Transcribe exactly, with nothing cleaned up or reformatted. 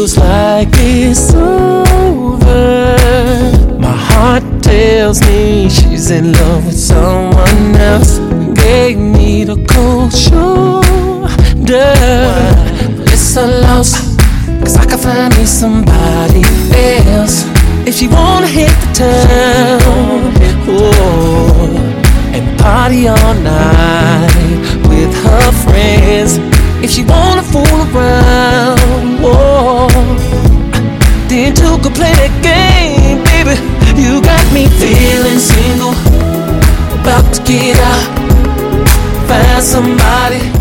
feels like it's over. My heart tells me she's in love with someone else. Gave me the cold shoulder. But it's a loss, cause I can find me somebody else. If she wanna hit the town, oh, and party all night with her friends. If she wanna fool around, oh, then two could play that game, baby. You got me feeling single, about to get out, find somebody